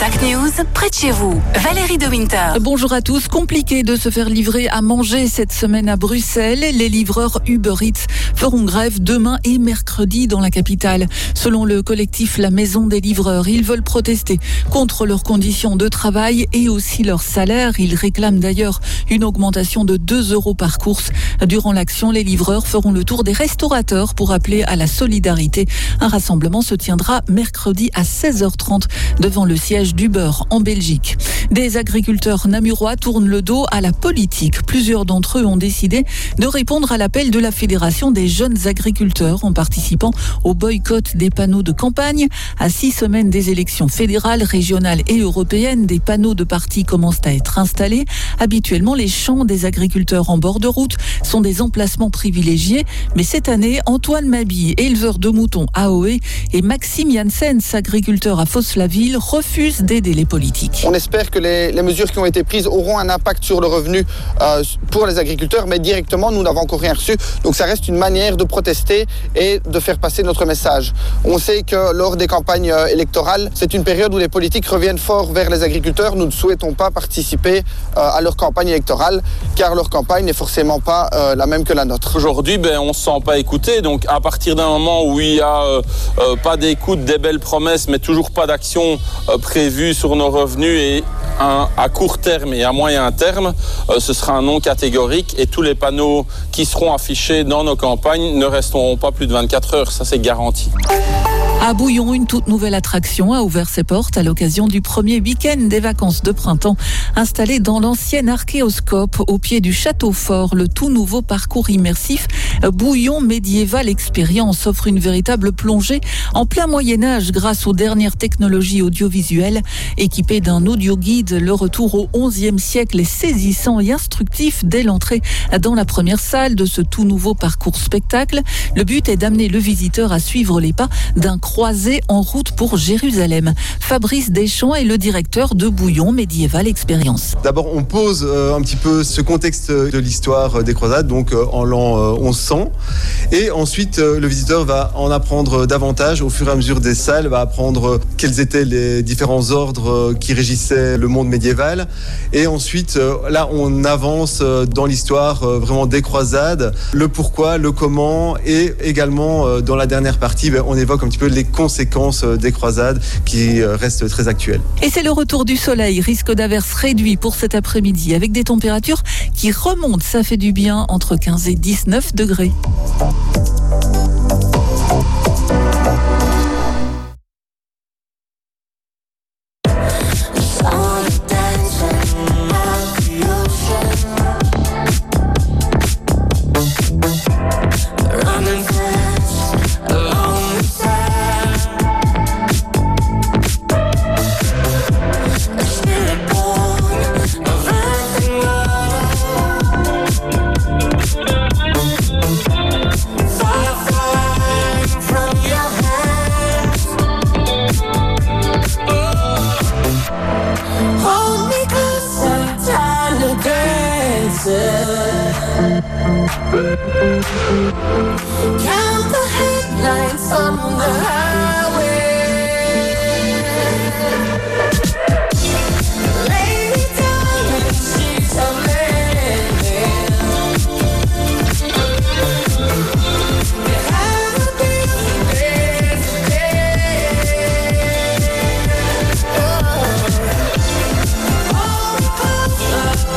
Mac News, près de chez vous. Valérie de Winter. Bonjour à tous. Compliqué de se faire livrer à manger cette semaine à Bruxelles. Les livreurs Uber Eats feront grève demain et mercredi dans la capitale. Selon le collectif La Maison des livreurs, ils veulent protester contre leurs conditions de travail et aussi leur salaire. Ils réclament d'ailleurs une augmentation de 2 € par course. Durant l'action, les livreurs feront le tour des restaurateurs pour appeler à la solidarité. Un rassemblement se tiendra mercredi à 16h30 devant le siège d'Uber en Belgique. Des agriculteurs namurois tournent le dos à la politique. Plusieurs d'entre eux ont décidé de répondre à l'appel de la Fédération des jeunes agriculteurs en participant au boycott des panneaux de campagne. À 6 semaines des élections fédérales, régionales et européennes, des panneaux de partis commencent à être installés. Habituellement, les champs des agriculteurs en bord de route sont des emplacements privilégiés. Mais cette année, Antoine Mabille, éleveur de moutons à Oé, et Maxime Janssens, agriculteur à Fosse-la-Ville, refusent d'aider les politiques. On espère que les mesures qui ont été prises auront un impact sur le revenu pour les agriculteurs, mais directement, nous n'avons encore rien reçu. Donc ça reste une manière de protester et de faire passer notre message. On sait que lors des campagnes électorales, c'est une période où les politiques reviennent fort vers les agriculteurs. Nous ne souhaitons pas participer à leur campagne électorale, car leur campagne n'est forcément pas la même que la nôtre. Aujourd'hui, on ne se sent pas écouté. Donc à partir d'un moment où il n'y a pas d'écoute, des belles promesses, mais toujours pas d'action prévue sur nos revenus et à court terme et à moyen terme, ce sera un non catégorique et tous les panneaux qui seront affichés dans nos campagnes ne resteront pas plus de 24 heures, ça c'est garanti. À Bouillon, une toute nouvelle attraction a ouvert ses portes à l'occasion du premier week-end des vacances de printemps. Installé dans l'ancien archéoscope au pied du château fort, le tout nouveau parcours immersif Bouillon Médiéval Expérience offre une véritable plongée en plein Moyen-Âge grâce aux dernières technologies audiovisuelles. Équipé d'un audio-guide, le retour au XIe siècle est saisissant et instructif dès l'entrée dans la première salle de ce tout nouveau parcours spectacle. Le but est d'amener le visiteur à suivre les pas d'un croisé en route pour Jérusalem. Fabrice Deschamps est le directeur de Bouillon Médiéval Expérience. D'abord, on pose un petit peu ce contexte de l'histoire des croisades, donc en l'an 1100. Et ensuite, le visiteur va en apprendre davantage au fur et à mesure des salles, va apprendre quels étaient les différents ordres qui régissaient le monde médiéval. Et ensuite, là, on avance dans l'histoire vraiment des croisades, le pourquoi, le comment, et également dans la dernière partie, on évoque un petit peu les conséquences des croisades qui restent très actuelles. Et c'est le retour du soleil, risque d'averse réduit pour cet après-midi avec des températures qui remontent, ça fait du bien, entre 15 et 19 degrés. Count the headlights on the highway. Lay me down in sheets of linen. You have a beautiful day today. Hold me closer.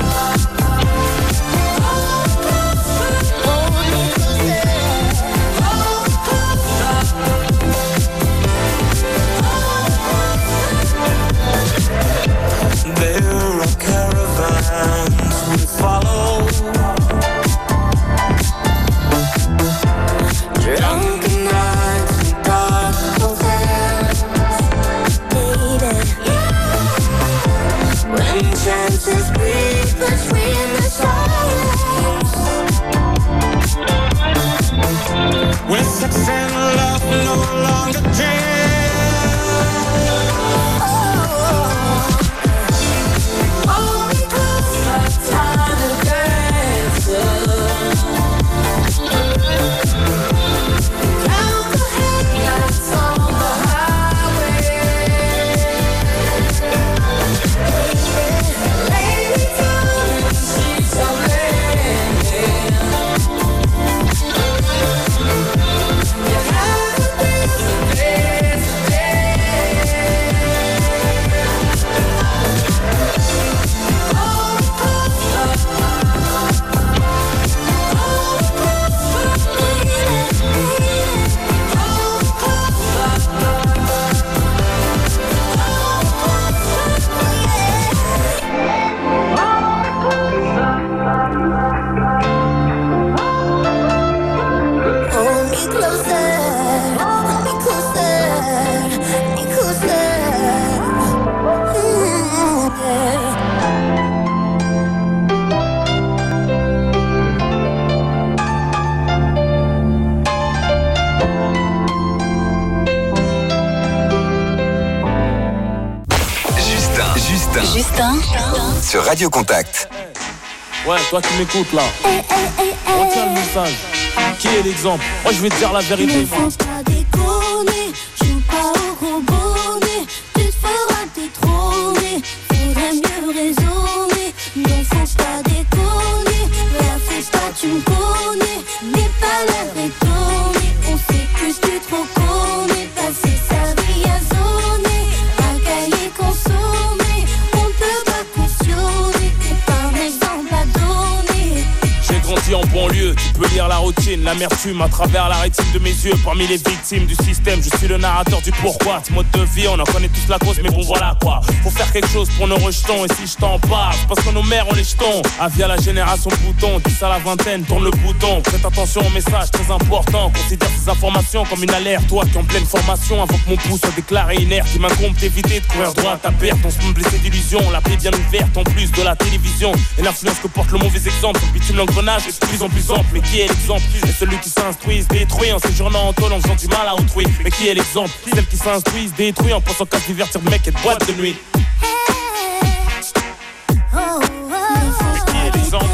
Chances breathe between the stars. When sex and love no longer dream. Hold me closer, time to dance. Count the headlights on the highway. Justin sur Radio Contact. Ouais, toi qui m'écoutes là, retiens le message. Qui est l'exemple? Moi je vais te dire la vérité. Ne faut pas déconner, joue pas au gros bonnet, tu te feras détrôner, faudrait mieux raisonner. Ne faut pas déconner, la fais pas, tu me connais, n'aie pas l'air étonné, on sait que tu trop connais, passer sa vie à zoner, à cailler, consommer, on peut pas cautionner, t'es pas un exemple à donner. J'ai grandi en banlieue, tu peux lire la routine, l'amertume à travers la rétine de mes yeux. Parmi les victimes du système, je suis le narrateur du pourquoi. Ce mode de vie, on en connaît tous la cause, mais bon voilà quoi. Faut faire quelque chose pour nos rejetons, et si je t'en parle, parce que nos mères ont les jetons. Avis à la génération bouton, 10 à la vingtaine, tourne le bouton. Faites attention au message très important, considère ces informations comme une alerte. Toi qui es en pleine formation, avant que mon pouls soit déclaré inerte, il m'incombe d'éviter de courir droit à ta perte. On se peut me blesser d'illusions, la plaie bien ouverte en plus de la télévision. Et l'influence que porte le mauvais exemple, le bitume l'engrenage est de plus en plus ample. Mais qui est l'exemple? C'est celui qui s'instruit, se détruit en séjournant en tôle, en faisant du mal à autrui. Mais qui est l'exemple? Celle qui s'instruit, se détruit en pensant qu'à se divertir de mec et de boîte de nuit. Qui est l'exemple?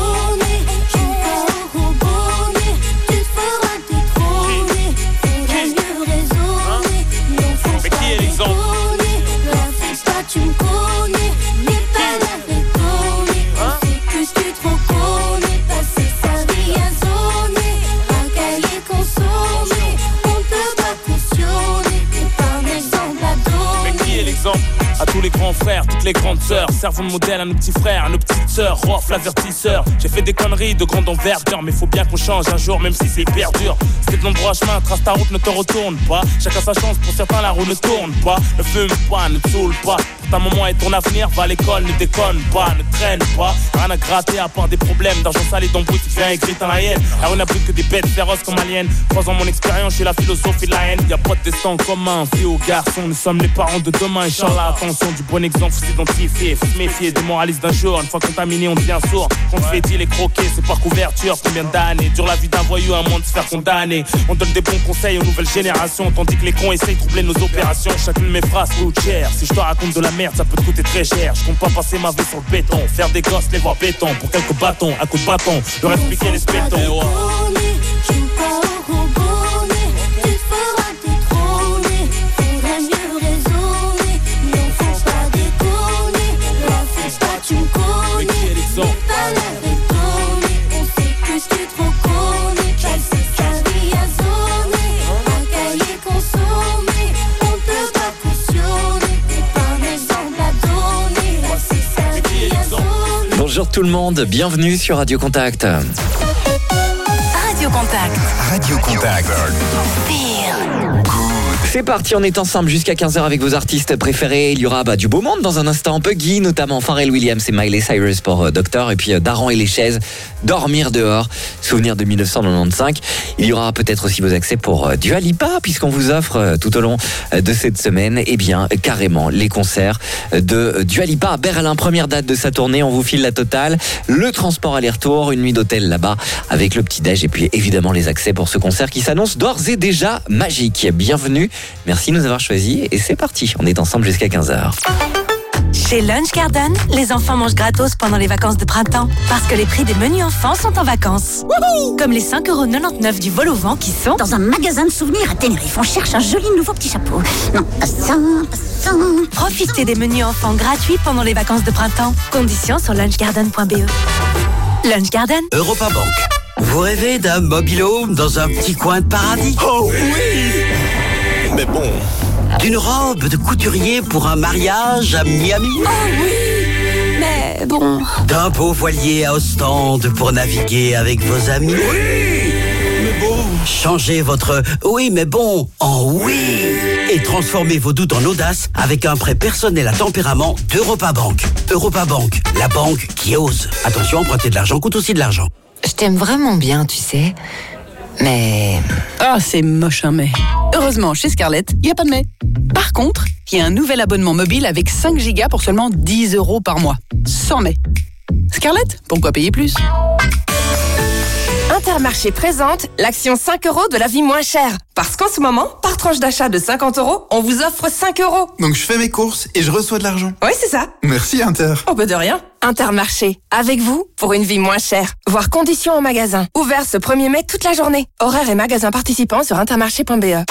Mais qui est l'exemple? Tu me connais, mais pas la déconner. On sait que tu trop connais, passer sa vie à zoner, à cailler, consommer, on peut pas cautionner, t'es pas un exemple à donner. Mais qui est l'exemple? À tous les grands frères, toutes les grandes sœurs, servons de modèle à nos petits frères, à nos petites sœurs, Rof, l'avertisseur. J'ai fait des conneries de grande envergure, mais faut bien qu'on change un jour, même si c'est hyper dur. C'était de l'endroit chemin, trace ta route, ne te retourne pas. Chacun sa chance, pour certains la roue ne tourne pas. Ne fume pas, ne te saoule pas. Pour ta maman et ton avenir, va à l'école, ne déconne pas, ne traîne pas. Rien à gratter à part des problèmes d'argent sale et d'embrouille, tu fais un écrit dans la haine. Alors on n'a plus que des bêtes féroces comme aliens. Croisant mon expérience, je suis la philosophie de la haine. Y'a pas de destin commun, fille ou garçon, nous sommes les parents de demain, Inch'Allah. Attention, du bon exemple, faut s'identifier, faut se méfier des moralistes d'un jour. Une fois contaminé, on devient sourd. Quand on se fait deal et croquer, c'est par couverture. Combien d'années dure la vie d'un voyou à moins de se faire condamner. On donne des bons conseils aux nouvelles générations, tandis que les cons essayent de troubler nos opérations. Chacune de mes phrases coûte cher. Si je te raconte de la merde, ça peut te coûter très cher. Je compte pas passer ma vie sur le béton, faire des gosses, les voir béton. Pour quelques bâtons, à coups de bâton, leur expliquer les spétons. Bonjour tout le monde, bienvenue sur Radio Contact. Radio Contact. Radio Contact. C'est parti, on est ensemble jusqu'à 15h avec vos artistes préférés. Il y aura du beau monde dans un instant. Puggy, notamment Pharrell Williams et Miley Cyrus pour Doctor. Et puis Daran et les chaises, Dormir dehors, souvenir de 1995. Il y aura peut-être aussi vos accès pour Dua Lipa, puisqu'on vous offre tout au long de cette semaine, carrément les concerts de Dua Lipa à Berlin. Première date de sa tournée, on vous file la totale. Le transport aller-retour, une nuit d'hôtel là-bas avec le petit-déj et puis évidemment les accès pour ce concert qui s'annonce d'ores et déjà magique. Bienvenue. Merci de nous avoir choisis et c'est parti, on est ensemble jusqu'à 15h. Chez Lunch Garden, les enfants mangent gratos pendant les vacances de printemps parce que les prix des menus enfants sont en vacances. Wouhou! Comme les 5,99€ du vol au vent qui sont dans un magasin de souvenirs à Tenerife. On cherche un joli nouveau petit chapeau. Non, pas ça. Profitez des menus enfants gratuits pendant les vacances de printemps. Conditions sur lunchgarden.be. Lunch Garden. Europa Bank. Vous rêvez d'un mobile home dans un petit coin de paradis? Oh oui! Mais bon... D'une robe de couturier pour un mariage à Miami? Oh oui! Mais bon... D'un beau voilier à Ostende pour naviguer avec vos amis? Oui! Mais bon... Changez votre « oui mais bon » en « oui » et transformez vos doutes en audace avec un prêt personnel à tempérament d'Europa Bank. Europa Bank, la banque qui ose. Attention, emprunter de l'argent coûte aussi de l'argent. Je t'aime vraiment bien, tu sais. Mais... Ah, c'est moche un mais. Heureusement, chez Scarlett, il n'y a pas de mais. Par contre, il y a un nouvel abonnement mobile avec 5 gigas pour seulement 10€ par mois. Sans mais. Scarlett, pourquoi payer plus ? Intermarché présente l'action 5 € de la vie moins chère. Parce qu'en ce moment, par tranche d'achat de 50 €, on vous offre 5 €. Donc je fais mes courses et je reçois de l'argent. Oui, c'est ça. Merci Inter. Oh bah de rien. Intermarché, avec vous pour une vie moins chère. Voir conditions en magasin. Ouvert ce 1er mai toute la journée. Horaires et magasins participants sur intermarché.be.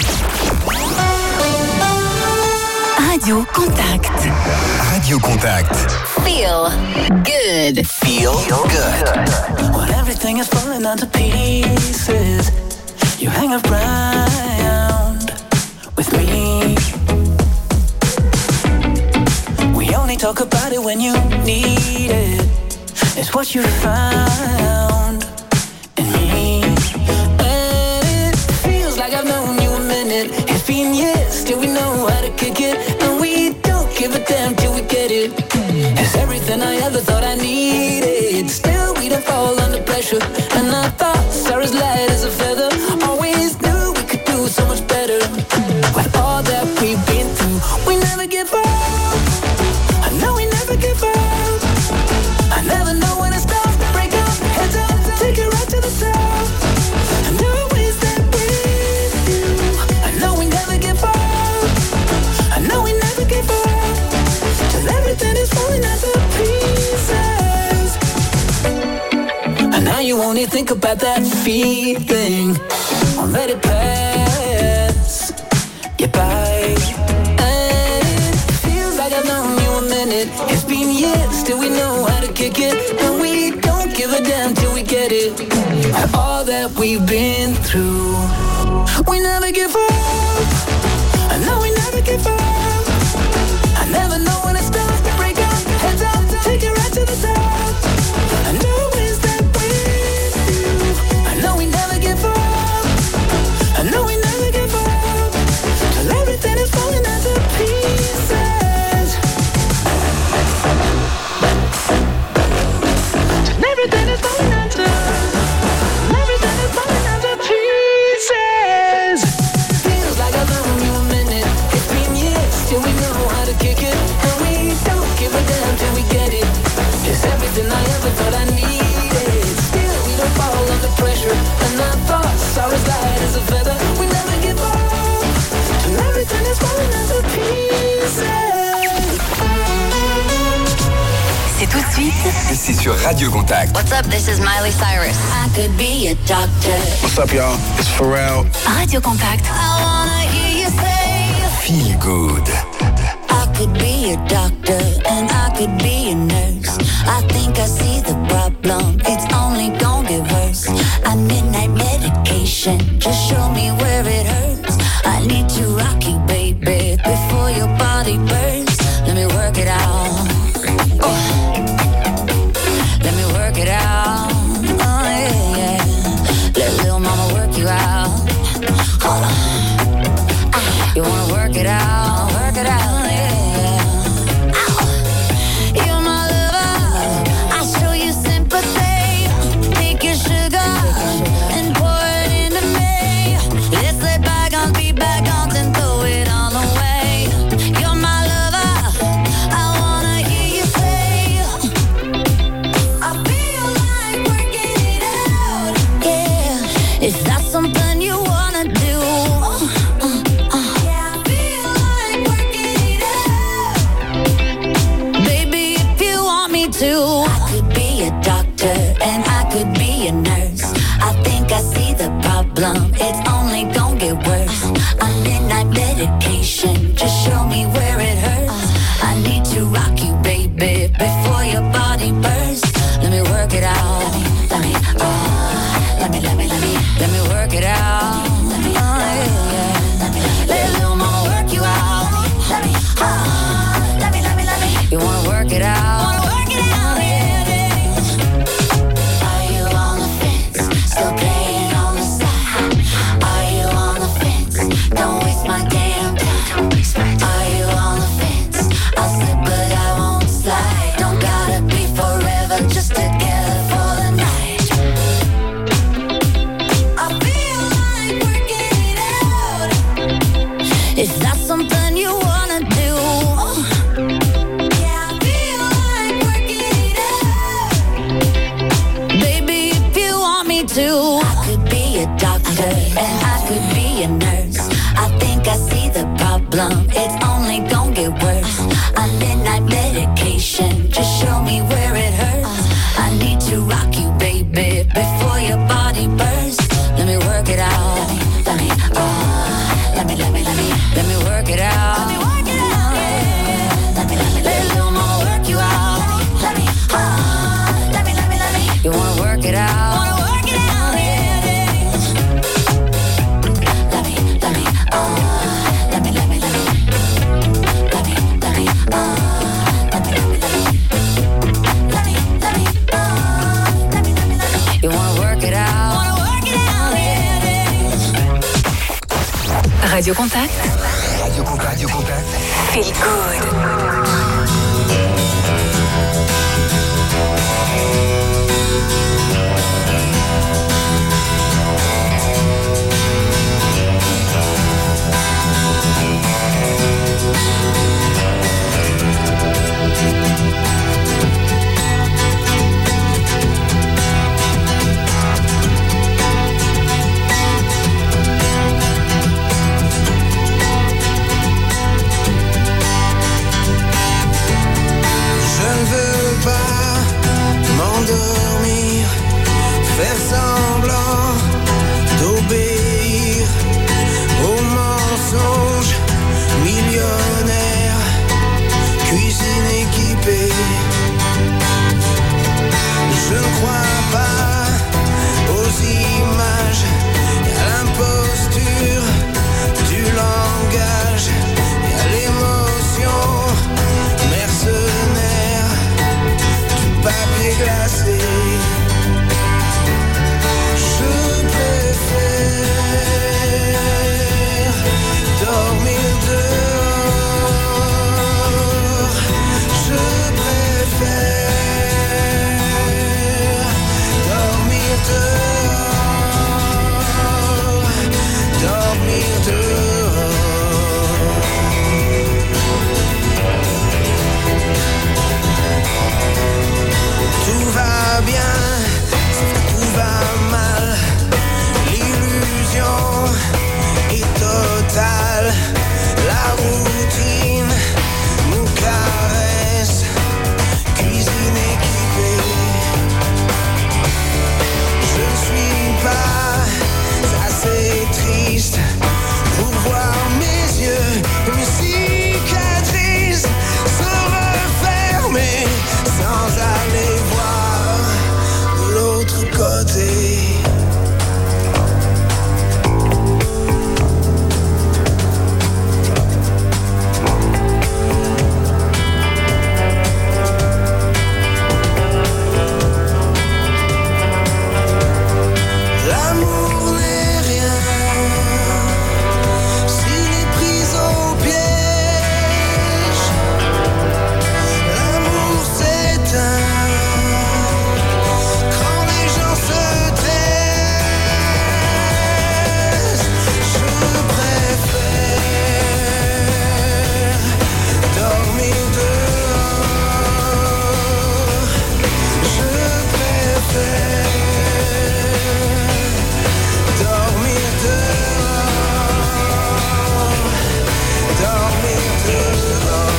Radio Contact. Radio Contact. Feel good. Feel good. When everything is falling into pieces, you hang around with me. We only talk about it when you need it. It's what you found in me. And it feels like I've known you a minute. It's been years till we know how to kick it. And we don't give a damn till we get it. It's everything I ever thought I needed. Still we don't fall under pressure. And I thought Sarah's light as a feather. Always knew we could do so much better. With all that we've been through, we never give up. I know we never give up. I never know when it starts to break up. Heads up, take it right to the top. I know always that with you. I know we never give up. I know we never give up. Till everything is falling into pieces. And now you only think about that feeling. Won't let it pass you by. And it feels like I've known you a minute. It's been years till we know how to kick it. And we don't give a damn till we get it. And all that we've been through, we never give up. I know we never give up. I never know when it starts to break up. Heads up, take it right to the top. I know it's that with you. I know we never give up. I know we never give up. Till everything is falling into pieces. Till everything is falling into. Everything is falling into pieces. Feels like I've known you a minute. It's been years till we know how to kick it. And we don't give a damn till we get it. It's everything I ever thought I needed. Still we don't fall under pressure. And I thought Sarah's light as a feather. We never give up. Till everything is falling into pieces. C'est tout de suite. C'est sur Radio Contact. What's up, this is Miley Cyrus. I could be a doctor. What's up, y'all? It's Pharrell. Radio Contact. I wanna hear you say. Feel good. I could be a doctor and I could be a nurse. I think I see the problem. It's only gonna get worse. I midnight medication. Just show me where it hurts. I need to rock you, baby, before your body burns. Let me work it out. Let me work it out. Oh yeah, yeah. Let little mama work you out. Hold on. You wanna work it out? Work it out. Yeah. Ow. You're my lover. I show you sympathy. Take your sugar and pour it into me. Let's let bygones be bygones and throw it all away. You're my lover. I wanna hear you say. I feel like working it out. Yeah. Is that something you wanna do? I could be a doctor and I could be a nurse. I think I see the problem. It's only gonna get worse. I'm midnight medication. Just show me where it hurts. I need to rock you, baby, before your body bursts. Let me work it out. Let me work it out. Oh, yeah. Let little mama work you out. Let me. You wanna work it out? Radio Contact. Radio Contact. Feel good. Faire semblant d'obéir aux mensonges, millionnaire, cuisine équipée. Je ne crois pas aux images, à l'imposture du langage, et à l'émotion mercenaire du papier glacé. Tout va bien, tout va mal. L'illusion est totale. La routine nous caresse. Cuisine équipée. Je ne suis pas assez triste pour voir mes yeux et mes cicatrices se refermer sans aller voir de l'autre côté. L'amour n'est rien s'il est pris au piège. L'amour s'éteint quand les gens se taisent. Je préfère dormir dehors. Je préfère dormir dehors. Dormir dehors.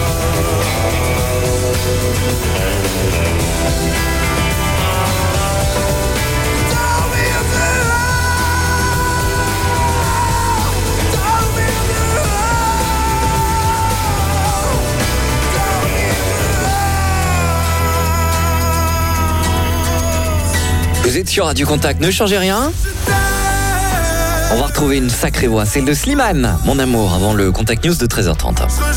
Vous êtes sur Radio Contact, ne changez rien. On va retrouver une sacrée voix, celle de Slimane, Mon amour, avant le Contact News de 13h30.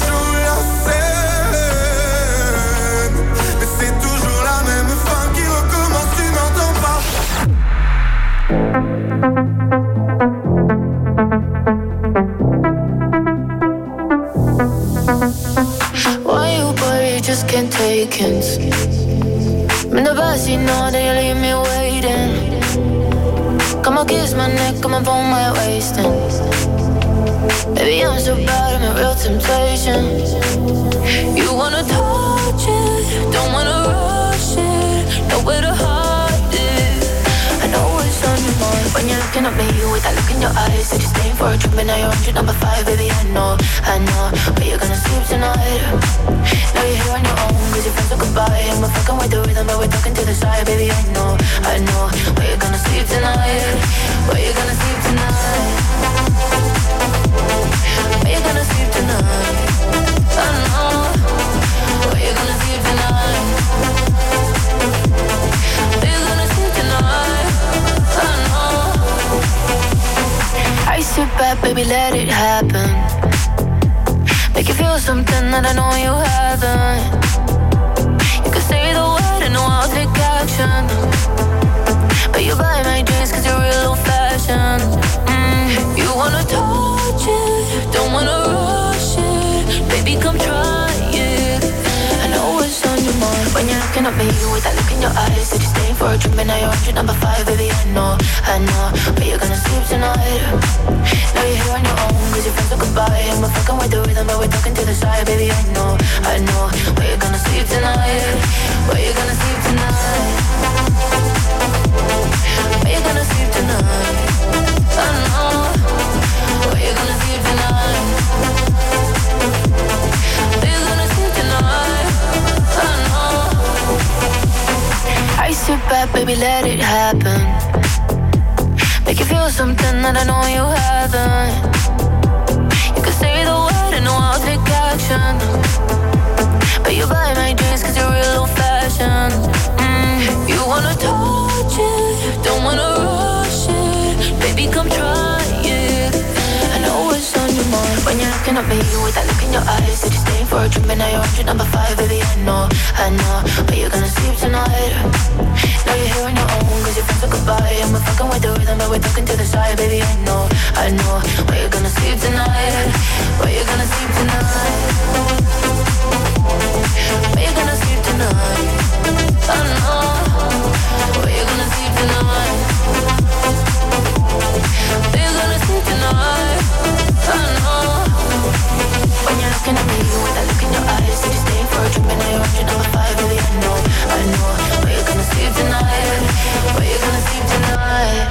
Why you worry, just can't take hints. In the backseat, know that you leave me waiting. Come on, kiss my neck, come on, pull my waist in. Baby, I'm so bad, I'm a real temptation. You wanna touch it, don't wanna rush it. Nowhere to hide it. I know what's on your mind when you're looking at me with that look in your eyes. Said you're staying for a trip, but now you're on trip number 5. Baby, I know where you're gonna sleep tonight. Now you're here on your own, cause your friends are goodbye. And we're fucking with the rhythm, but we're talking to the side. Baby, I know where you're gonna sleep tonight. Where you're gonna sleep tonight. Where you gonna sleep tonight? I know where you gonna sleep tonight. Where you gonna sleep tonight? I know. I sit back, baby, let it happen. Make you feel something that I know you haven't. You can say the word and I'll take action. But you buy my dreams cause you're real old fashioned. You wanna touch it, with that look in your eyes. Said you're staying for a trip and now you're on trip number 5. Baby, I know, but you're gonna sleep tonight. Now you're here on your own, cause your friends are goodbye. And we're fucking with the rhythm, but we're talking to the side. Baby, I know, but you're gonna sleep tonight. But you're gonna sleep tonight. But you're gonna sleep tonight. I know, but you're gonna sleep tonight. But you're gonna sleep tonight. I know. I sit back, baby, let it happen. Make you feel something that I know you haven't. You can say the word and I'll take action. But you buy my drinks cause you're real old fashioned. You wanna touch it, don't wanna rush it. Baby, come try it. I know what's on your mind when you're looking at me with that look in your eyes. Said you're staying for a trip and now you're on trip number 5. Baby, I know, but you're gonna sleep tonight. Now you're here on your own cause your friends are goodbye. And we're fucking with the rhythm but we're talking to the side. Baby, I know, but you're gonna sleep tonight. But you're gonna sleep tonight. But you're gonna sleep tonight. I know, but you're gonna sleep tonight. But you're gonna sleep tonight. I know. When you're looking at me with that look in your eyes. Said you're staying for a trip and now you're on trip number 5. Baby, I know, but you're gonna sleep tonight. But you're gonna sleep tonight.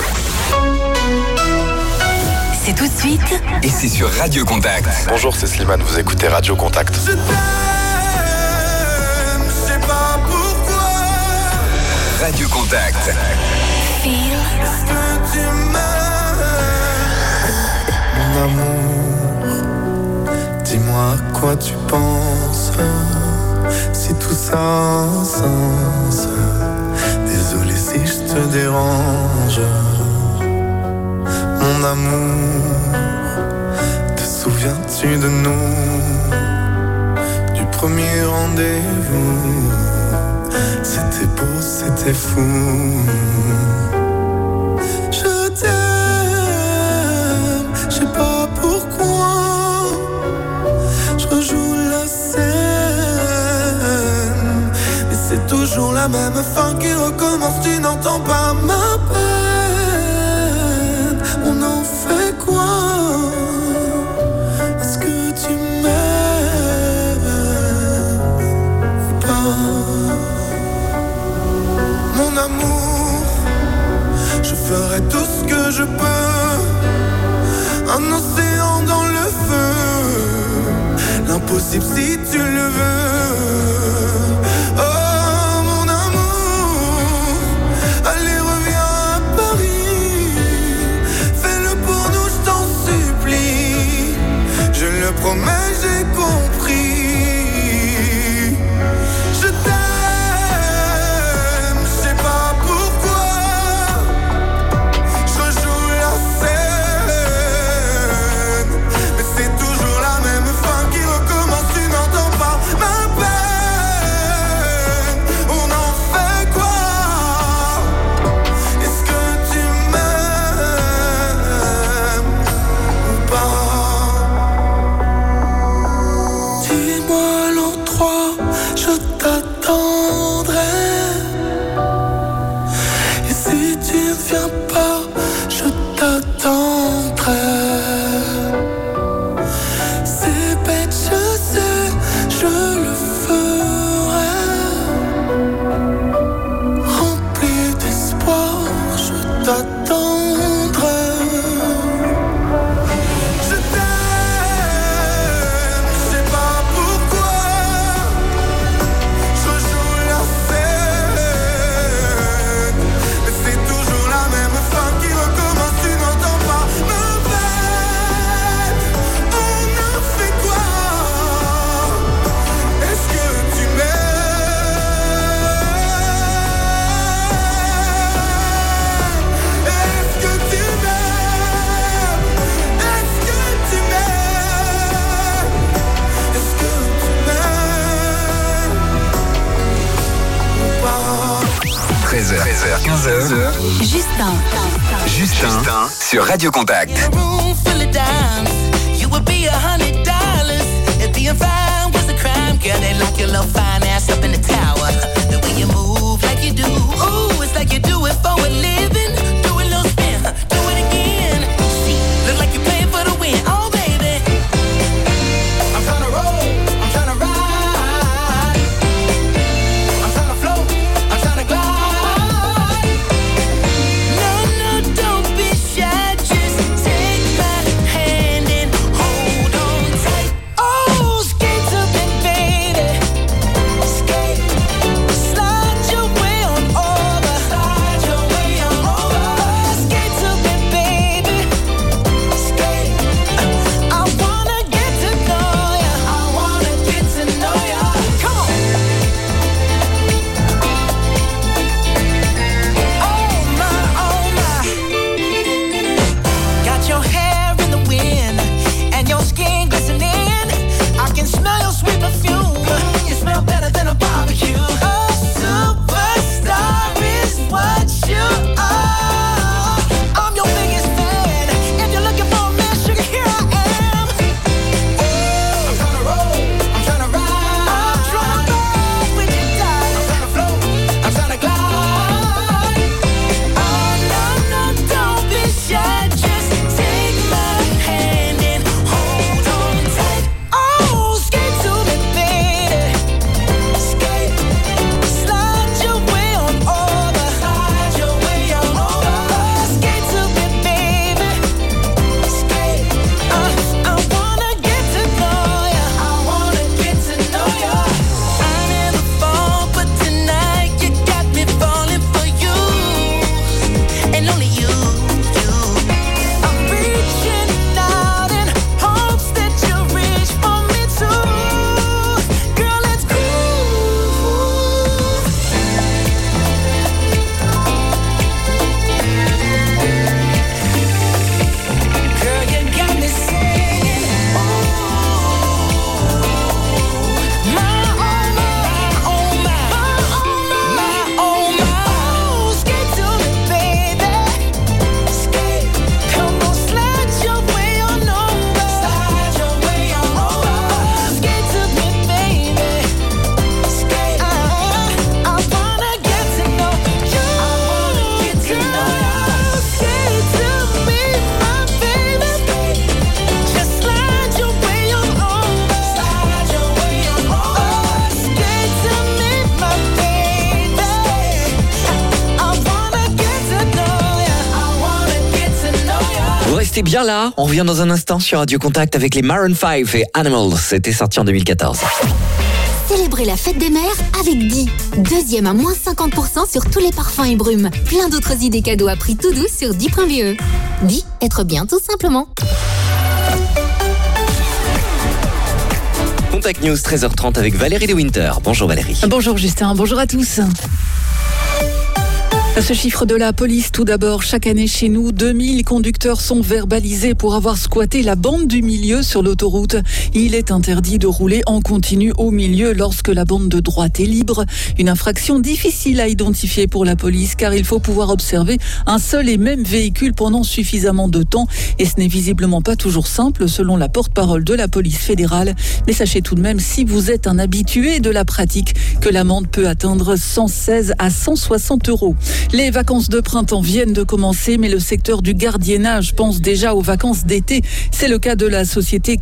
C'est tout de suite. Et c'est sur Radio Contact. Bonjour, c'est Slimane, vous écoutez Radio Contact. Je t'aime, je sais pas pourquoi. Radio Contact. Est-ce que tu m'aimes? Mon amour, dis-moi à quoi tu penses. Si tout ça a un sens. Désolé si je te dérange. Mon amour, te souviens-tu de nous? Du premier rendez-vous. C'était beau, c'était fou. Je t'aime, je sais pas pourquoi. Je rejoue la scène. Mais c'est toujours la même fin qui recommence. Tu n'entends pas ma peine. On en fait quoi? Est-ce que tu m'aimes ou pas? Mon amour, je ferai tout ce que je peux. Un océan dans le feu. L'impossible si tu le veux. Oh mon amour, allez reviens à Paris. Fais-le pour nous, je t'en supplie. Je le promets, j'ai compris. Je t'aime, je sais pas pourquoi. Je rejoue la scène. Mais c'est toujours la même fin qui recommence. Tu n'entends pas ma peine. On en fait quoi? Est-ce que tu m'aimes ou pas? Dis-moi l'endroit, je t'attendrai. Et si tu ne viens pas, je t'attendrai. C'est bête, je sais, je le ferai. Rempli d'espoir, je t'attendrai. Je t'aime, je sais pas pourquoi. Je rejoue la scène. Mais c'est toujours la même fin qui recommence. Tu n'entends pas ma peine. On a fait quoi? Est-ce que tu m'aimes? Est-ce que tu m'aimes? Est-ce que tu m'aimes? Est-ce que tu m'aimes ou pas? 13h, 15h. Justin sur Radio Contact. Room full of dimes. You would be $100 if being fine was a crime. Girl, they lock your little fine ass up in the tower. The way you Restez bien là, on revient dans un instant sur Radio Contact avec les Maroon 5 et Animals. C'était sorti en 2014. Célébrez la fête des mères avec Di. Deuxième à moins 50% sur tous les parfums et brumes. Plein d'autres idées cadeaux à prix tout doux sur Di.be. Di, être bien tout simplement. Contact News 13h30 avec Valérie De Winter. Bonjour Valérie. Bonjour Justin, bonjour à tous. Ce chiffre de la police, tout d'abord, chaque année chez nous, 2000 conducteurs sont verbalisés pour avoir squatté la bande du milieu sur l'autoroute. Il est interdit de rouler en continu au milieu lorsque la bande de droite est libre. Une infraction difficile à identifier pour la police car il faut pouvoir observer un seul et même véhicule pendant suffisamment de temps et ce n'est visiblement pas toujours simple selon la porte-parole de la police fédérale. Mais sachez tout de même, si vous êtes un habitué de la pratique, que l'amende peut atteindre 116 à 160 €. Les vacances de printemps viennent de commencer, mais le secteur du gardiennage pense déjà aux vacances d'été. C'est le cas de la société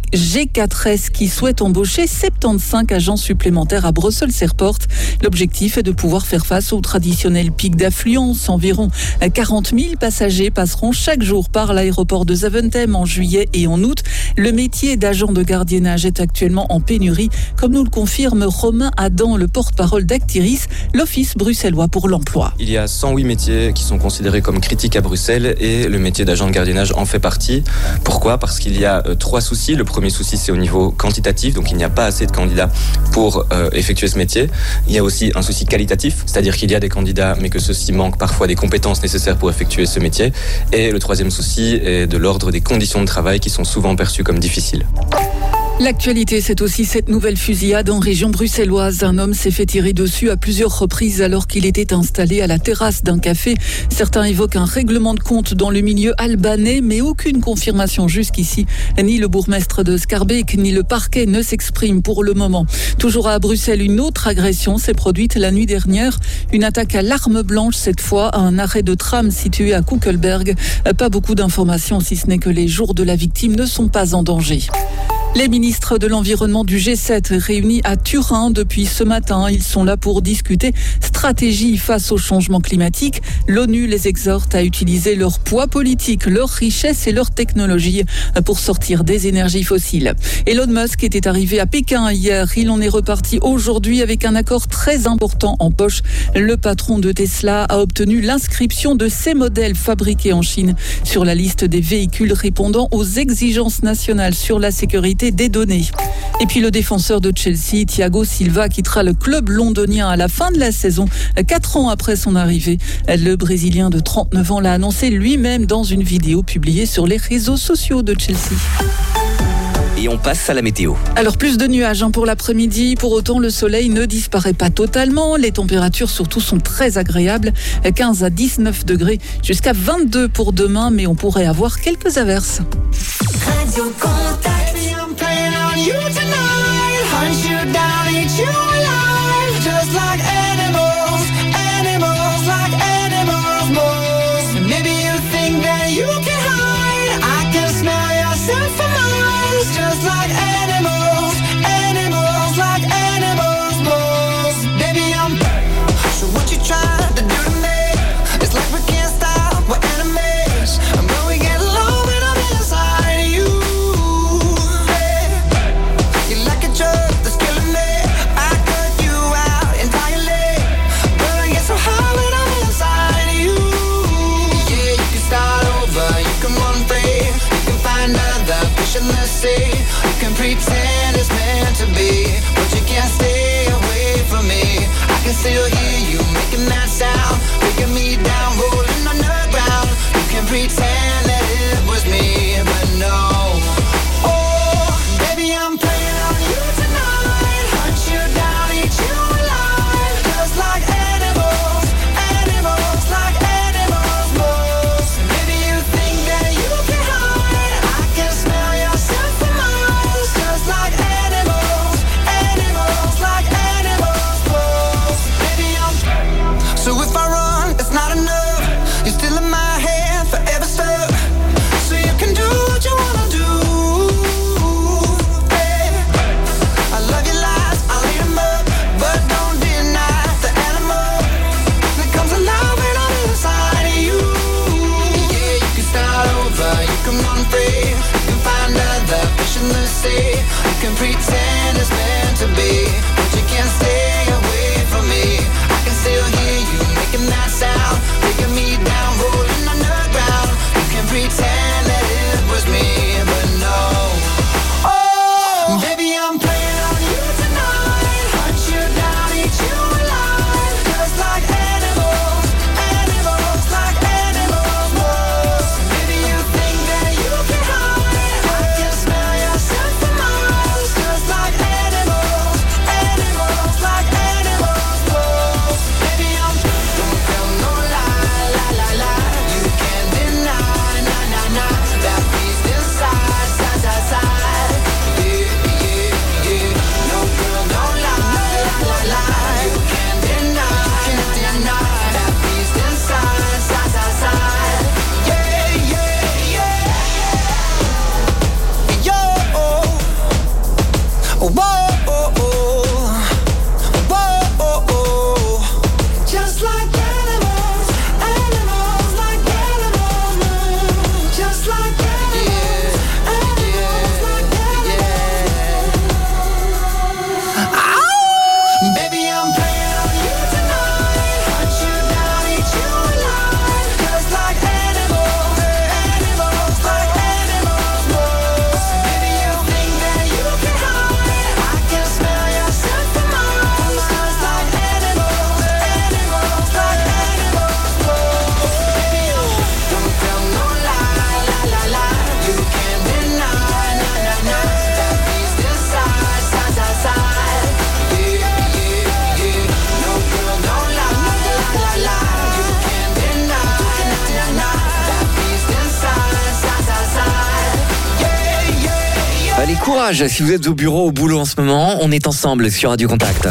G4S qui souhaite embaucher 75 agents supplémentaires à Brussels Airport. L'objectif est de pouvoir faire face au traditionnel pic d'affluence. Environ 40 000 passagers passeront chaque jour par l'aéroport de Zaventem en juillet et en août. Le métier d'agent de gardiennage est actuellement en pénurie, comme nous le confirme Romain Adam, le porte-parole d'Actiris, l'office bruxellois pour l'emploi. Il y a 108 métiers qui sont considérés comme critiques à Bruxelles et le métier d'agent de gardiennage en fait partie. Pourquoi ? Parce qu'il y a 3 soucis. Le premier souci, c'est au niveau quantitatif, donc il n'y a pas assez de candidats pour effectuer ce métier. Il y a aussi un souci qualitatif, c'est-à-dire qu'il y a des candidats mais que ceux-ci manquent parfois des compétences nécessaires pour effectuer ce métier. Et le troisième souci est de l'ordre des conditions de travail qui sont souvent perçues comme difficiles. L'actualité, c'est aussi cette nouvelle fusillade en région bruxelloise. Un homme s'est fait tirer dessus à plusieurs reprises alors qu'il était installé à la terrasse d'un café. Certains évoquent un règlement de compte dans le milieu albanais, mais aucune confirmation jusqu'ici. Ni le bourgmestre de Schaerbeek, ni le parquet ne s'expriment pour le moment. Toujours à Bruxelles, une autre agression s'est produite la nuit dernière. Une attaque à l'arme blanche, cette fois à un arrêt de tram situé à Koekelberg. Pas beaucoup d'informations, si ce n'est que les jours de la victime ne sont pas en danger. Les ministres de l'Environnement du G7 réunis à Turin depuis ce matin. Ils sont là pour discuter stratégie face au changement climatique. L'ONU les exhorte à utiliser leur poids politique, leur richesse et leur technologie pour sortir des énergies fossiles. Elon Musk était arrivé à Pékin hier. Il en est reparti aujourd'hui avec un accord très important en poche. Le patron de Tesla a obtenu l'inscription de ses modèles fabriqués en Chine sur la liste des véhicules répondant aux exigences nationales sur la sécurité des données. Et puis le défenseur de Chelsea, Thiago Silva, quittera le club londonien à la fin de la saison, 4 ans après son arrivée. Le Brésilien de 39 ans l'a annoncé lui-même dans une vidéo publiée sur les réseaux sociaux de Chelsea. Et on passe à la météo. Alors plus de nuages pour l'après-midi. Pour autant, le soleil ne disparaît pas totalement. Les températures surtout sont très agréables. 15 à 19 degrés jusqu'à 22 pour demain. Mais on pourrait avoir quelques averses. Radio Contact. I'm playing on you tonight. Hunt you down, eat you alive. Just like animals, animals like animals most. And maybe you think that you can hide. I can smell yourself for miles. Just like animals, animals like animals most. Baby, I'm so what you trying to do to me? It's like we can't stop, we're enemies. And when we get low, when I'm inside you, yeah. You're like can pretend it's meant to be, but you can't stay away from me. I can still hear you making that sound, breaking me down, rolling on the ground. You can pretend that it was me, but no. Oh, baby, I'm playing on you tonight. Hunt you down, eat you alive, just like animals, animals, like animals. Whoa. Baby, you think that you can hide? I can smell your scent for miles, just like animals, animals, like animals. Whoa. Baby, I'm don't tell no lie, lie, lie, lie. You can't deny, nah, nah, nah, that beast inside, side, side, side. Yeah, yeah, yeah. No girl, don't lie, lie, lie, lie. You can't deny that beast inside, side, side, side. Yeah, yeah, yeah. Yo, whoa, just like animals, animals, like animals, just like animals, animals, like animals. Baby, I'm playing on you tonight. Hunt you down, eat you alive, just like animals, animals, like animals. Whoa. Baby, you think that you can hide? I can smell your scent for miles, just like animals, animals, like animals. Whoa. Baby, don't tell no lie, lie, lie, lie. You can't deny, nah, nah, nah, that beast inside, side, side, side. Yeah, yeah, yeah. No girl, don't lie, lie, lie, lie. You can't deny, nah, nah, that beast inside, side, side, side. Yeah, yeah, yeah. Allez, courage, si vous êtes au bureau, au boulot en ce moment, on est ensemble sur Radio Contact.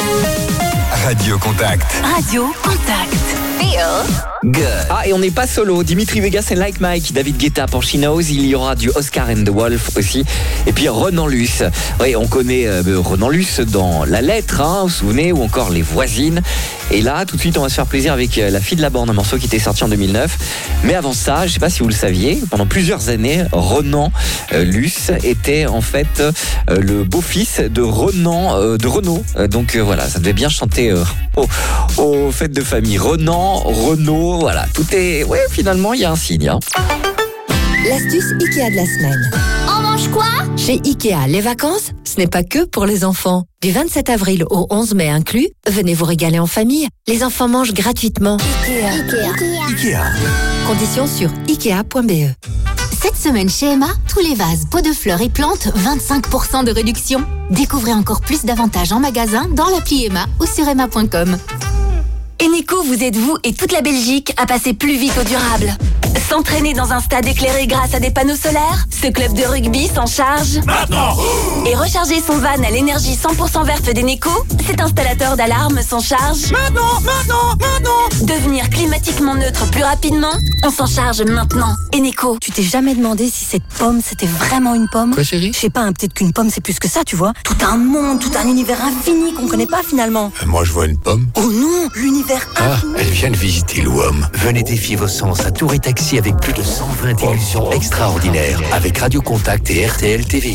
Radio Contact. Radio Contact. Good. Ah, et on n'est pas solo. Dimitri Vegas et Like Mike, David Guetta pour She Knows. Il y aura du Oscar and the Wolf aussi. Et puis Renan Luce. Oui, on connaît Renan Luce dans La Lettre, hein, vous vous souvenez, ou encore Les Voisines. Et là, tout de suite, on va se faire plaisir avec La Fille de la Bande, un morceau qui était sorti en 2009. Mais avant ça, je ne sais pas si vous le saviez, pendant plusieurs années, Renan Luce était en fait le beau-fils de Renaud. Donc voilà, ça devait bien chanter aux fêtes de famille. Renaud, voilà, tout est... Ouais, finalement, il y a un signe. Hein. L'astuce Ikea de la semaine. On mange quoi? Chez Ikea, les vacances, ce n'est pas que pour les enfants. Du 27 avril au 11 mai inclus, venez vous régaler en famille. Les enfants mangent gratuitement. Ikea. Conditions sur ikea.be. Cette semaine chez Emma, tous les vases, pots de fleurs et plantes, 25% de réduction. Découvrez encore plus d'avantages en magasin dans l'appli Emma ou sur emma.com. Eneco, vous êtes vous et toute la Belgique à passer plus vite au durable. S'entraîner dans un stade éclairé grâce à des panneaux solaires? Ce club de rugby s'en charge maintenant. Et recharger son van à l'énergie 100% verte d'Eneco? Cet installateur d'alarme s'en charge Maintenant. Devenir climatiquement neutre plus rapidement? On s'en charge maintenant. Eneco. Tu t'es jamais demandé si cette pomme c'était vraiment une pomme? Quoi, chérie? Je sais pas, peut-être qu'une pomme c'est plus que ça, tu vois. Tout un monde, tout un univers infini qu'on connaît pas finalement. Moi je vois une pomme. Oh non, l'univers infini. Elle vient de visiter l'OM. Venez défier vos sens à Tour et Taxi avec plus de 120 illusions extraordinaires avec Radio Contact et RTL TVI.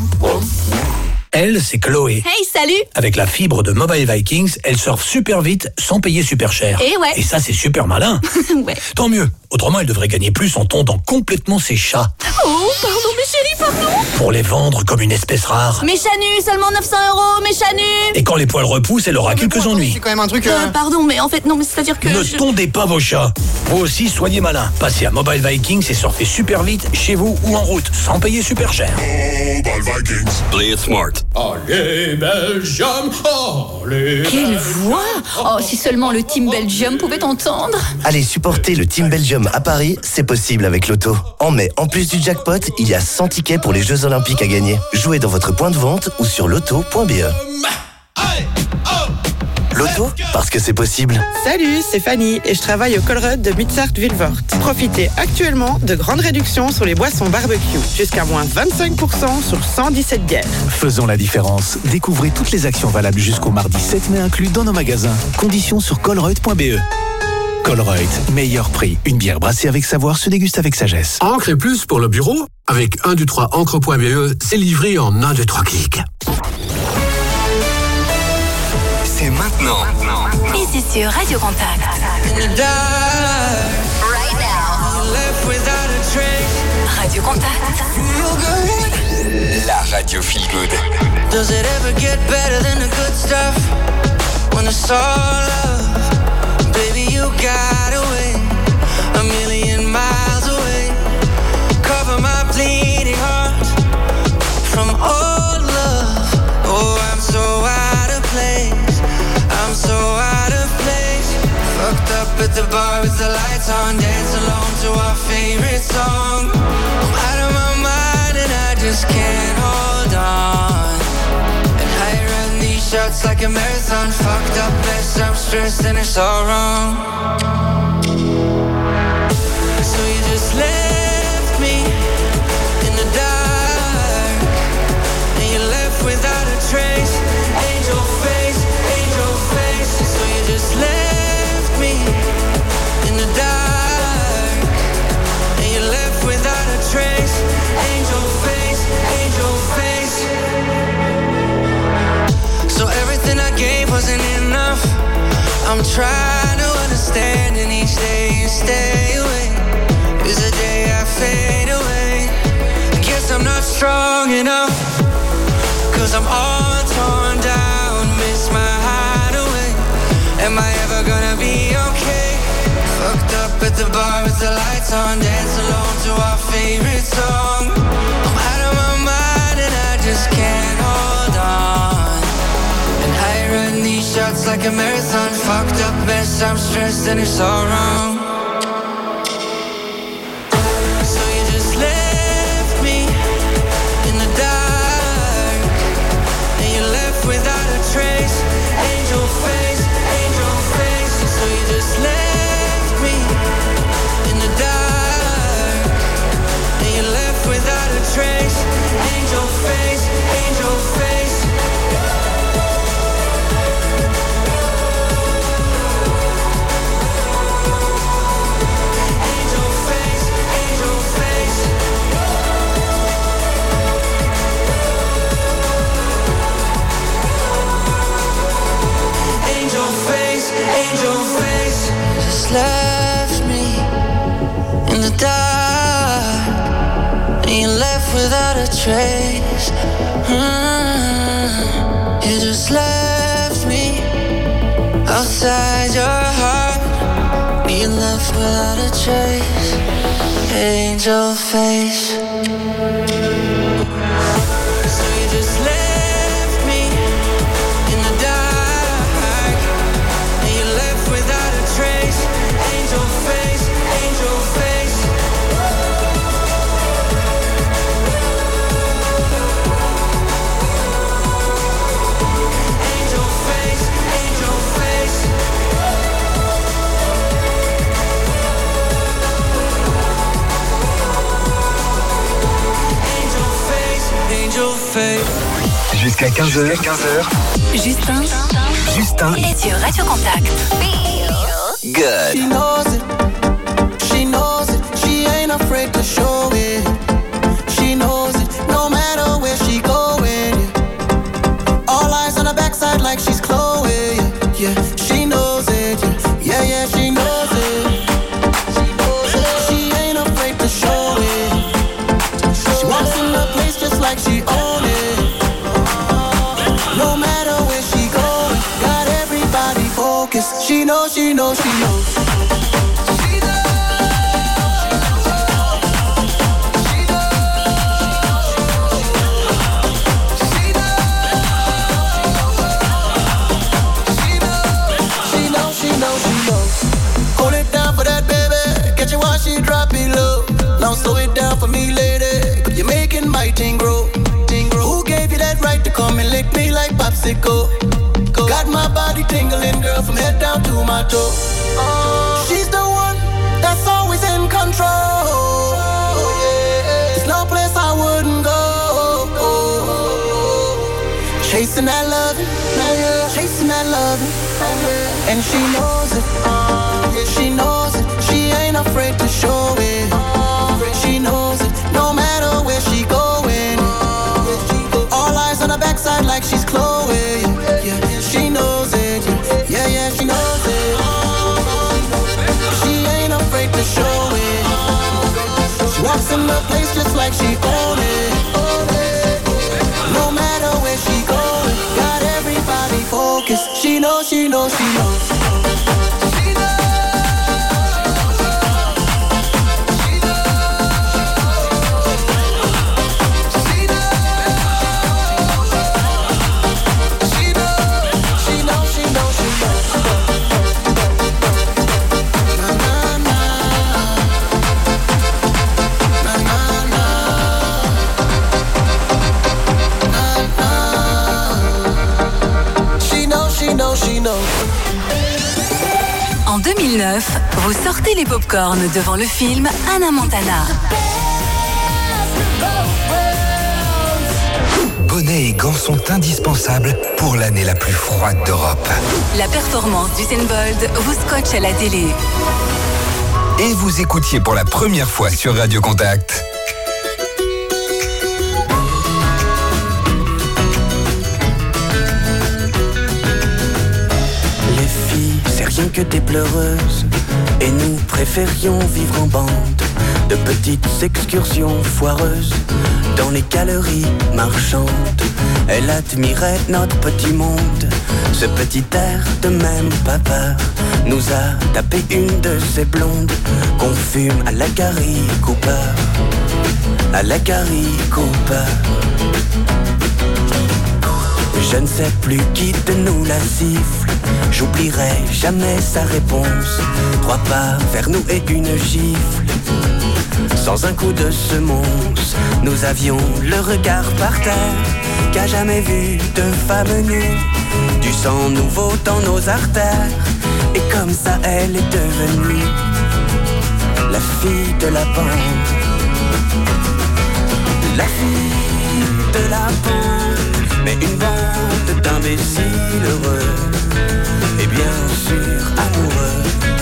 Elle, c'est Chloé. Hey, salut! Avec la fibre de Mobile Vikings, elle surfe super vite sans payer super cher. Et ouais. Et ça, c'est super malin. Ouais. Tant mieux. Autrement, elle devrait gagner plus en tondant complètement ses chats. Oh, pardon, mes chéris, pardon! Pour les vendre comme une espèce rare. Mes chanus, seulement 900 €, mes chanus! Et quand les poils repoussent, elle aura quelques ennuis. C'est quand même un truc... Pardon, mais en fait, non, mais c'est-à-dire que... Ne tondez pas vos chats. Vous aussi, soyez malin. Passez à Mobile Vikings et surfez super vite chez vous ou en route, sans payer super cher. Mobile Vikings. Play it smart. Allez, Belgium, allez. Quelle voix! Oh, si seulement le Team Belgium pouvait t'entendre. Allez supporter le Team Belgium à Paris, c'est possible avec Loto. En mai, en plus du jackpot, il y a 100 tickets pour les Jeux Olympiques à gagner. Jouez dans votre point de vente ou sur loto.be. Loto, parce que c'est possible. Salut, c'est Fanny et je travaille au Colruyt de Mutsart-Vilvoort. Profitez actuellement de grandes réductions sur les boissons barbecue. Jusqu'à moins 25% sur 117 bières. Faisons la différence. Découvrez toutes les actions valables jusqu'au mardi 7 mai inclus dans nos magasins. Conditions sur colruyt.be. Colruyt, meilleur prix. Une bière brassée avec savoir se déguste avec sagesse. Encre et plus pour le bureau? Avec 123encre.be, c'est livré en 1, 2, 3 clics. C'est maintenant. Et c'est sur Radio Contact. Radio Contact. La radio feel good. Does it ever get better than the good stuff? When it's all love, baby, you got away, a million miles away. Cover my bleeding heart from old love. Oh, I'm so out of place. I'm so out of place. Fucked up at the bar with the lights on, dance alone to our favorite song. I'm out of my mind and I just can't hold on. And I run these shots like a marathon. Fucked up mess, I'm stressed and it's all wrong. So you just left me in the dark, and you left without a trace. Angel face, angel face. So you just left me in the dark, and you left without a trace. Angel face, angel face. So everything I gave wasn't enough. I'm trying to understand, and each day you stay away is the day I fade away. I guess I'm not strong enough, 'cause I'm all torn down, miss my hideaway. Am I ever gonna be okay? Fucked up at the bar with the lights on, dance alone to our favorite song. I'm out of my mind and I just can't hold on. And I run these shots like a marathon. Fucked up mess, I'm stressed and it's all wrong. So you just left me in the dark, and you left without a trace. Angel face, angel face. So you just left me in the dark, and you left without a trace. Angel face, angel face. Angel face, angel face. Angel face, angel face. Just left me in the dark, and you left without a trace. You just left me outside your heart, you left without a trace. Angel face. So you just left me in the dark, and you left without a trace. Angel face, angel face. Angel face, angel face. Angel face, angel face. Jusqu'à 15h. Justin est sur Radio Contact. Good. She knows it. She knows it. She ain't afraid to show it. She knows it. No matter where she going. Yeah. All eyes on her backside like she's Chloe. Yeah, yeah. She knows it. Yeah, yeah, yeah. She knows it. She knows it. She ain't afraid to show it. She walks in the place just like she own it. No matter where she going, got everybody focused. She knows, she knows, she knows. Hold it down for that baby, catch you while she drop it low. Now slow it down for me, lady, 'cause you're making my ting grow. Who gave you that right to come and lick me like popsicle? Got my body tingling, girl, from head down to my toe. She's the one that's always in control. There's no place I wouldn't go. Chasing that loving, chasing that loving. And she knows it, yeah, she knows it. She ain't afraid to show it. She knows it, no matter bossing the place just like she own it. No matter where she going, got everybody focused. She knows, she knows, she knows. En 2009, vous sortez les pop-corns devant le film Hannah Montana. Bonnets et gants sont indispensables pour l'année la plus froide d'Europe. La performance d'Usain Bolt vous scotche à la télé. Et vous écoutiez pour la première fois sur Radio Contact. Rien que des pleureuses, et nous préférions vivre en bande, de petites excursions foireuses dans les galeries marchandes. Elle admirait notre petit monde, ce petit air de même pas peur nous a tapé une de ces blondes qu'on fume à la Gary Cooper, à la Gary Cooper. Je ne sais plus qui de nous la siffle, j'oublierai jamais sa réponse. 3 pas vers nous et une gifle. Sans un coup de semonce, nous avions le regard par terre, qu'a jamais vu de femme nue. Du sang nouveau dans nos artères, et comme ça elle est devenue la fille de la bande. La fille de la bande, mais une bande d'imbéciles heureux, et bien sûr amoureux.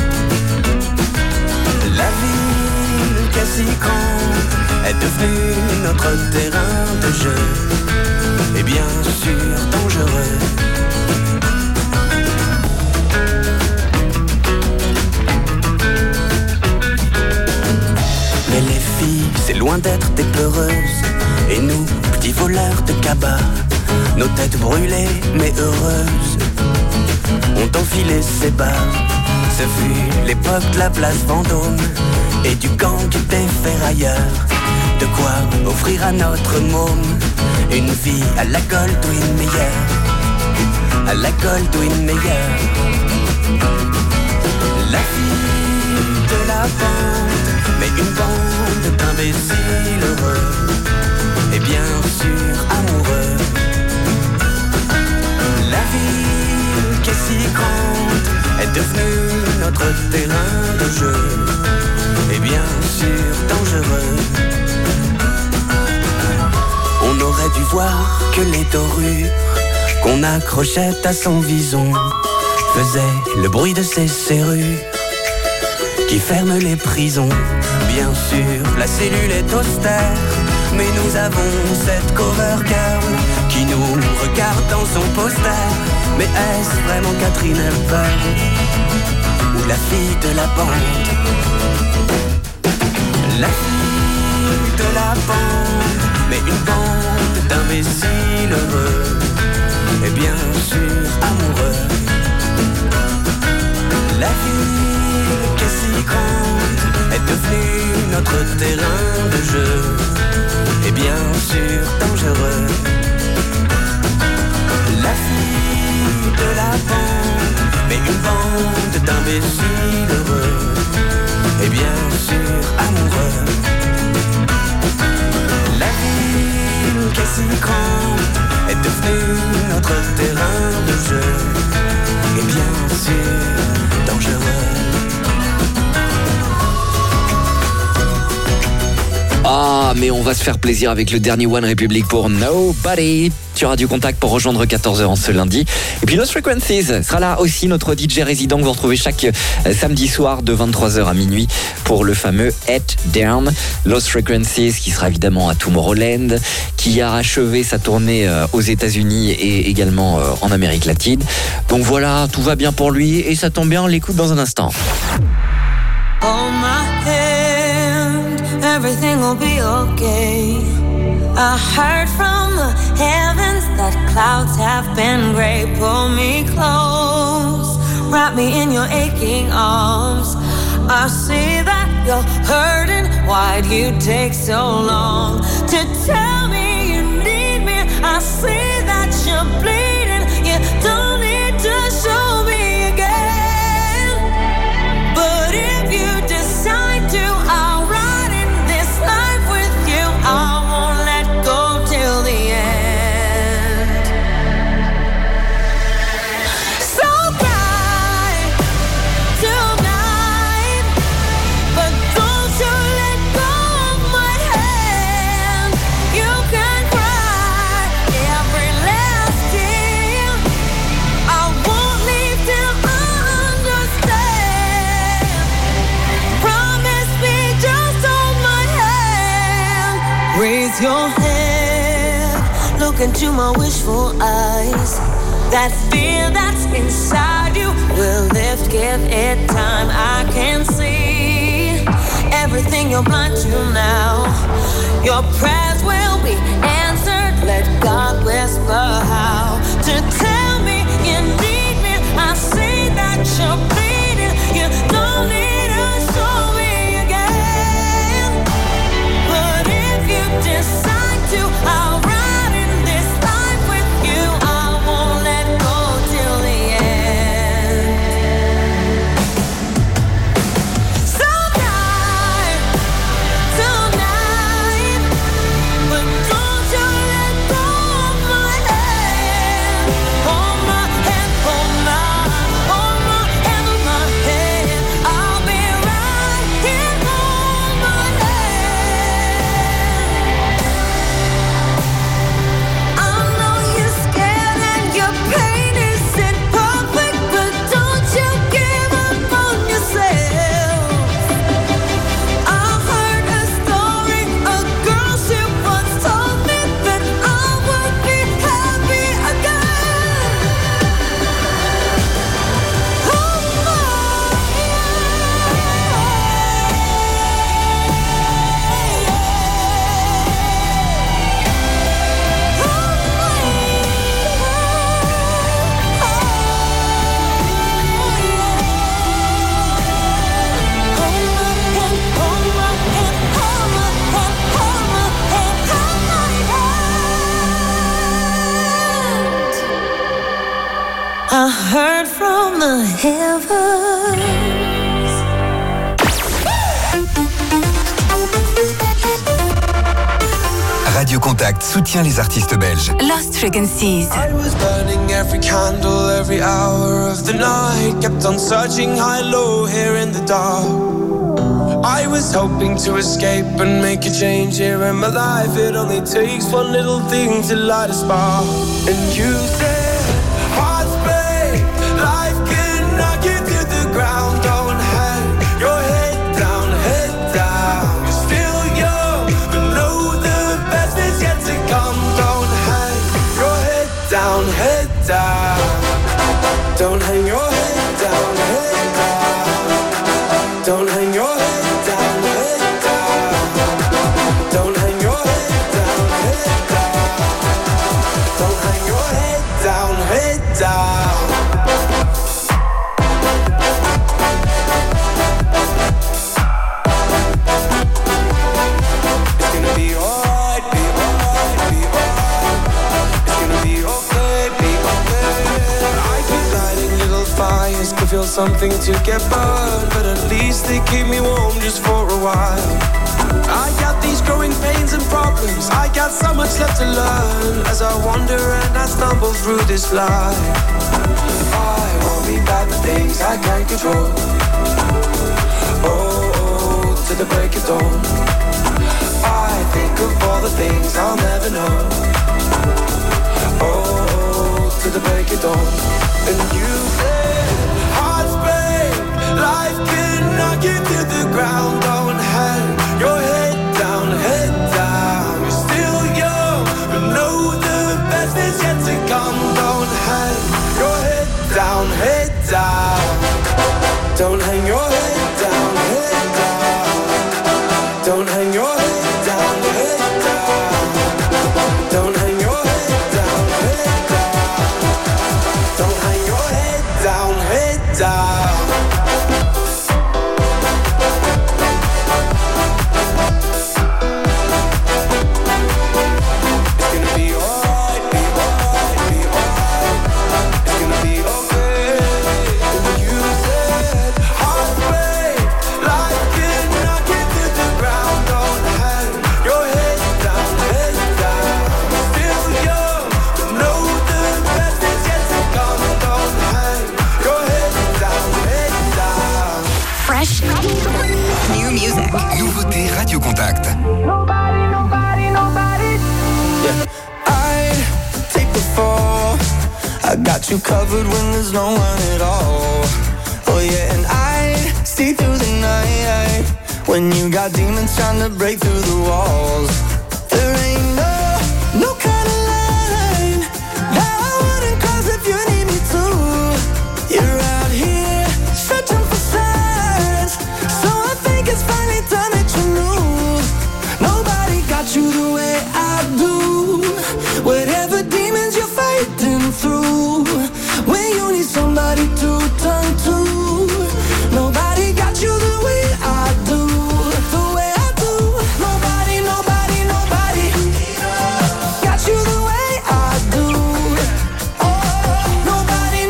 La ville qui est si grande est devenue notre terrain de jeu, et bien sûr dangereux. Mais les filles, c'est loin d'être des pleureuses, et nous, petits voleurs de cabas, nos têtes brûlées mais heureuses, ont enfilé ces bas. Ce fut l'époque de la place Vendôme et du gang des ferrailleurs. De quoi offrir à notre môme une vie à la Goldwyn Mayer, à la Goldwyn Mayer. La fille de la bande, mais une bande d'imbéciles heureux, et bien sûr amoureux. La ville qui est si grande est devenue notre terrain de jeu, et bien sûr dangereux. On aurait dû voir que les dorures qu'on accrochait à son vison faisaient le bruit de ses serrures qui ferment les prisons. Bien sûr, la cellule est austère, mais nous avons cette cover girl qui nous regarde dans son poster. Mais est-ce vraiment Catherine Hepburn ou la fille de la bande? La fille de la bande, mais une bande d'imbéciles heureux, et bien sûr amoureux. La ville qui est si grande est devenue notre terrain de jeu, et bien sûr dangereux. La fille de la bande, mais une bande d'imbéciles heureux, et bien sûr amoureux. La ville qui est si grande est devenue notre terrain de jeu, et bien sûr dangereux. Ah, mais on va se faire plaisir avec le dernier One Republic pour Nobody. Tu auras du contact pour rejoindre 14h en ce lundi. Et puis Lost Frequencies sera là aussi, notre DJ résident que vous retrouvez chaque samedi soir de 23h à minuit pour le fameux Head Down. Lost Frequencies qui sera évidemment à Tomorrowland, qui a achevé sa tournée aux États-Unis et également en Amérique latine. Donc voilà, tout va bien pour lui et ça tombe bien, on l'écoute dans un instant. everything will be okay. I heard from the heavens that clouds have been gray. Pull me close, wrap me in your aching arms. I see that you're hurting. Why'd you take so long to tell me you need me? I see that you're bleeding. You don't need to show me again. But if you decide to, I'll ride in this life with you. I won't let go till the end. So cry tonight, but don't you let go of my hand. You can cry every last tear. I won't leave till I understand. Promise me, just hold my hand. Raise your head, look into my wishful eyes. That fear that's inside you will lift, give it time. I can see everything you're blind to now. Your prayers will be answered. Let God whisper how to tell me you need me. I see that you're bleeding. You don't need to show me again. But if you decide to, I'll ride in this life with you. I won't let go till the end. So die tonight, but don't you let go of my hand. Hold my hand, hold my hand, hold my hand, hold my hand. I'll be right here, hold my hand. I know you're scared and your pain isn't perfect, but don't you give up on yourself. I heard a story, a girl she once told me that I would be happy again. Hold my I heard from the heavens. Radio Contact soutient les artistes belges. Lost Frequencies. I was burning every candle, every hour of the night. Kept on searching high, low, here in the dark. I was hoping to escape and make a change here in my life. It only takes one little thing to light a spark. And you said, hearts break, life can knock you to the ground. Don't hang your head down, head down. You're still young, but know the best is yet to come. Don't hang your head down, head down. Don't hang your head down, head down. Don't hang your head down, head down. Don't hang your head down, head down. Don't hang your head down, head down. It's gonna be alright, be alright, be alright. It's gonna be okay, be okay. I keep lighting little fires to feel something to get burned, but at least they keep me warm just for a while. I got these growing pains and problems. I got so much left to learn as I wander and I stumble through this life. I worry about the things I can't control. Oh, to the break of dawn. I think of all the things I'll never know. Oh, to the break of dawn. And you said, hearts break, life can knock you to the ground. Don't hang your head down, head down. You're still young, but know the best is yet to come. Don't hang your head down, head down. Don't hang your head down, head down. Don't hang your head music. Nouveauté Radio Contact. Yeah. I'd take the fall. I got you covered when there's no one at all. Oh yeah, and I'd see through the night when you got demons trying to break through the walls. There ain't no kind of line that I wouldn't cross if you need me to. You're out here searching for signs, so I think it's finally time that you knew. Nobody got you the way I do. Whatever demons you're fighting through, when you need somebody to turn to, nobody got you the way I do. The way I do. Nobody got you the way I do. Oh, nobody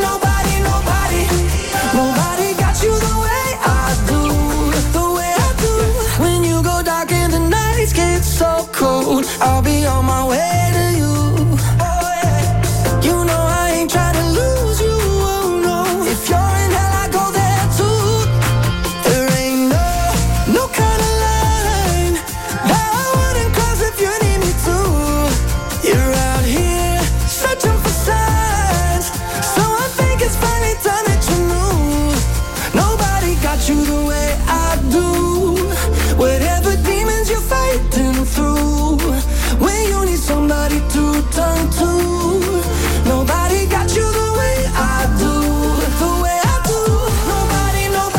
got you the way I do. The way I do. When you go dark and the nights get so cold, I'll be on my way to you. Oh yeah. You know I ain't trying to lose you. Oh no. If you're in hell, I go there too. There ain't no kind of line that I wouldn't cross if you need me to. You're out here searching for signs, so I think it's finally time that you knew. Nobody got you the way I do. Whatever demons you're fighting through, when you need somebody to turn to, nobody got you the way I do. The way I do. Nobody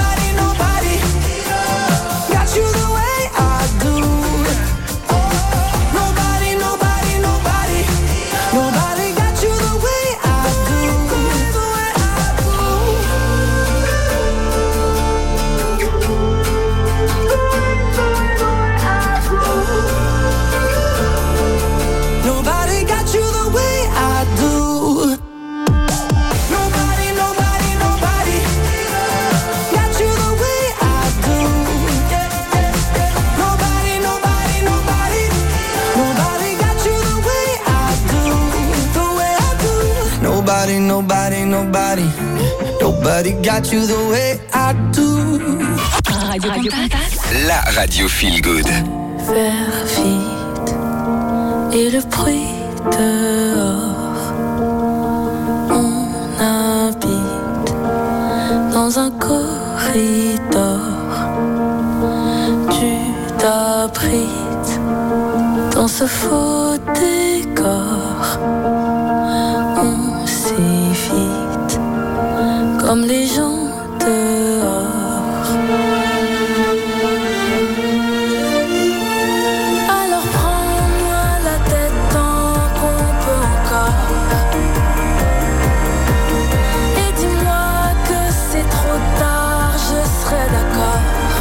got you the way I do. Oh, nobody got you the way I do. The way I do. Nobody got you the way I do. Nobody got you the way I do. Nobody got you the way I do. The way I do. Nobody got you the way I do. Radio Contact. La radio feel good. Faire vite et le bruit dehors. On habite dans un corridor. Tu t'abrites dans ce faux décor. On s'évite comme les gens dehors. Alors prends-moi la tête tant qu'on peut encore. Et dis-moi que c'est trop tard, je serai d'accord.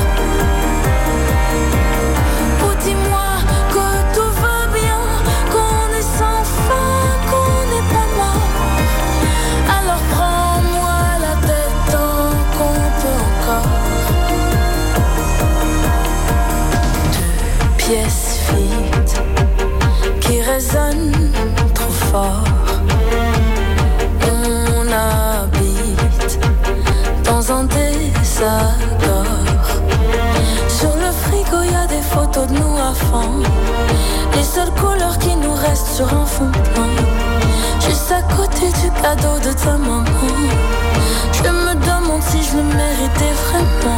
Ou dis-moi que tout va bien, qu'on est sans fin, qu'on n'est pas mort. Alors prends-moi la tête tant qu'on peut encore. Deux pièces vides qui résonnent trop fort. On habite dans un désaccord. Sur le frigo y a des photos de nous à fond. Les seules couleurs qui nous restent sur un fond blanc. Juste à côté du cadeau de ta maman. Je me demande si je le méritais vraiment.